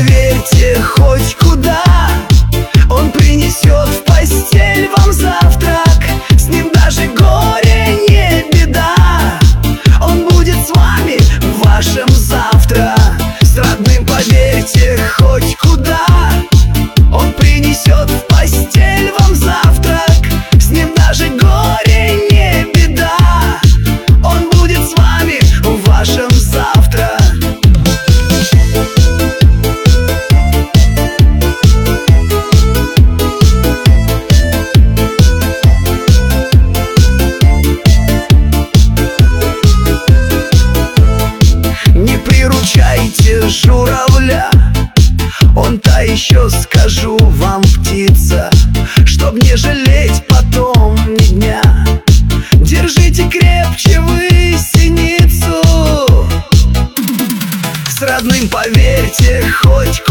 поверьте хоть куда, он принесет в постель вам завтрак. С ним даже горе не беда, он будет с вами в вашем завтра. С родным поверьте хоть куда, он принесет в постель вам завтрак. С ним даже горе не беда, он будет с вами в вашем завтра. Не приручайте журавля, он та еще, скажу вам, птица, чтоб не жалеть потом ни дня. Держите крепче вы синицу, с родным поверьте хоть